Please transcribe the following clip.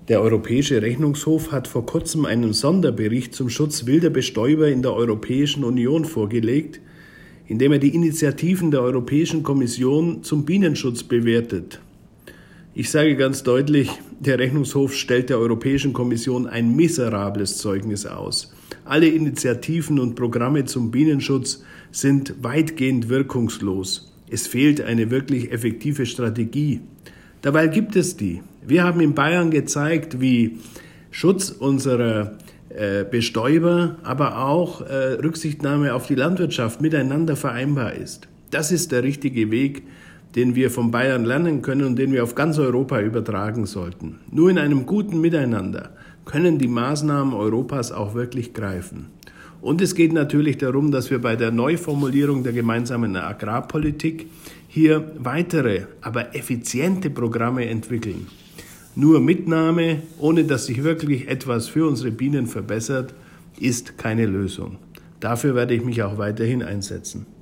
Der Europäische Rechnungshof hat vor kurzem einen Sonderbericht zum Schutz wilder Bestäuber in der Europäischen Union vorgelegt, in dem er die Initiativen der Europäischen Kommission zum Bienenschutz bewertet. Ich sage ganz deutlich, der Rechnungshof stellt der Europäischen Kommission ein miserables Zeugnis aus. Alle Initiativen und Programme zum Bienenschutz sind weitgehend wirkungslos. Es fehlt eine wirklich effektive Strategie. Dabei gibt es die. Wir haben in Bayern gezeigt, wie Schutz unserer Bestäuber, aber auch Rücksichtnahme auf die Landwirtschaft miteinander vereinbar ist. Das ist der richtige Weg, den wir von Bayern lernen können und den wir auf ganz Europa übertragen sollten. Nur in einem guten Miteinander können die Maßnahmen Europas auch wirklich greifen. Und es geht natürlich darum, dass wir bei der Neuformulierung der gemeinsamen Agrarpolitik hier weitere, aber effiziente Programme entwickeln. Nur Mitnahme, ohne dass sich wirklich etwas für unsere Bienen verbessert, ist keine Lösung. Dafür werde ich mich auch weiterhin einsetzen.